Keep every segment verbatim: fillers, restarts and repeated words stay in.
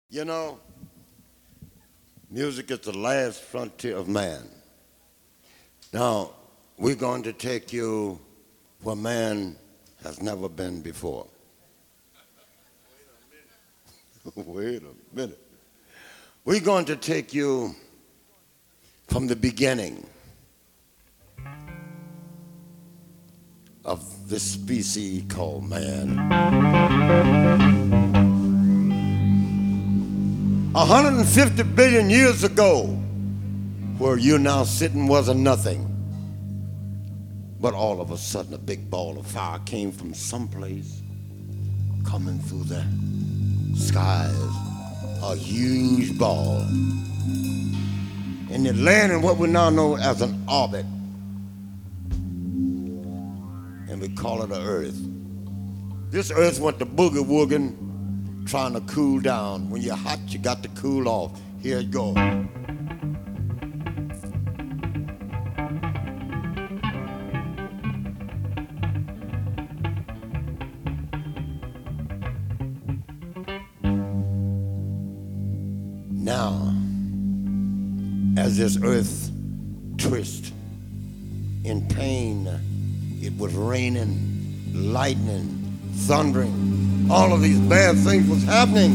You know, music is the last frontier of man. Now, we're going to take you where man has never been before. Wait a minute. We're going to take you from the beginning of this species called man. one hundred fifty billion years ago, where you're now sitting was a nothing. But all of a sudden, a big ball of fire came from someplace, coming through the skies, a huge ball. And it landed in what we now know as an orbit. And we call it an Earth. This Earth went to boogie-wooging, trying to cool down. When you're hot, you got to cool off. Here it goes. Now, as this earth twists in pain, it was raining, lightning, thundering. All of these bad things was happening.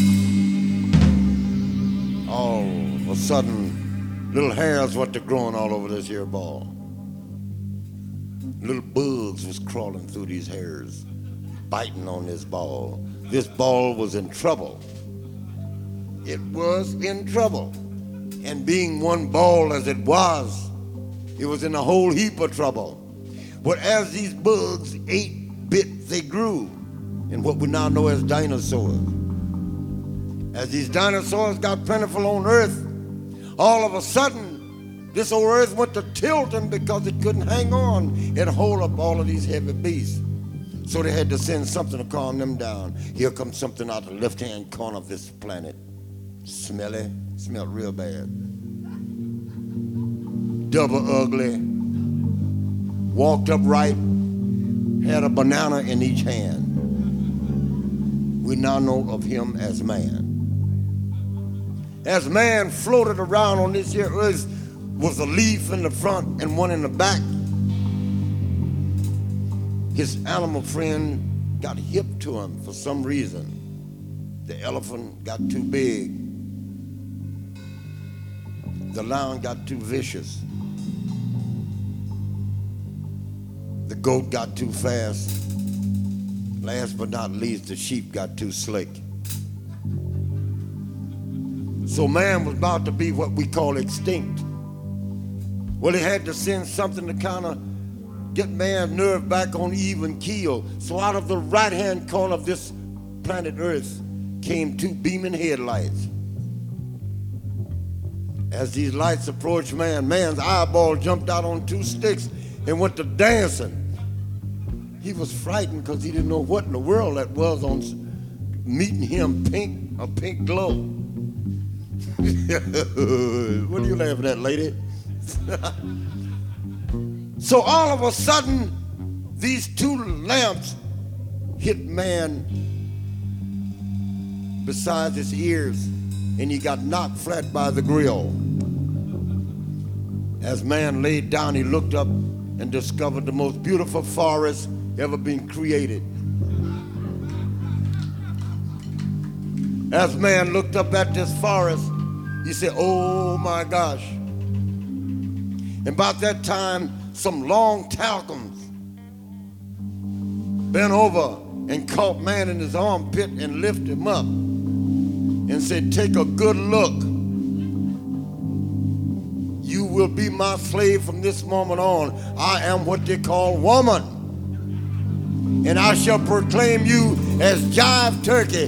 All of a sudden, little hairs what they're growing all over this here ball. Little bugs was crawling through these hairs, biting on this ball. This ball was in trouble. It was in trouble. And being one ball as it was, it was in a whole heap of trouble. But as these bugs ate bit, they grew in what we now know as dinosaurs. As these dinosaurs got plentiful on Earth, all of a sudden, this old Earth went to tilting because it couldn't hang on and hold up all of these heavy beasts. So they had to send something to calm them down. Here comes something out the left-hand corner of this planet. Smelly, smelled real bad. Double ugly, walked upright, had a banana in each hand. We now know of him as man. As man floated around on this here earth with a leaf in the front and one in the back, his animal friend got hip to him for some reason. The elephant got too big. The lion got too vicious. The goat got too fast. Last but not least, the sheep got too slick. So man was about to be what we call extinct. Well, he had to send something to kind of get man's nerve back on even keel. So out of the right-hand corner of this planet Earth came two beaming headlights. As these lights approached man, man's eyeball jumped out on two sticks and went to dancing. He was frightened because he didn't know what in the world that was on meeting him pink, a pink glow. What are you laughing at, lady? So all of a sudden, these two lamps hit man beside his ears, and he got knocked flat by the grill. As man laid down, he looked up and discovered the most beautiful forest ever been created. As man looked up at this forest, he said, oh my gosh. And about that time, some long talcums bent over and caught man in his armpit and lifted him up and said, take a good look. You will be my slave from this moment on. I am what they call woman. And I shall proclaim you as Jive Turkey.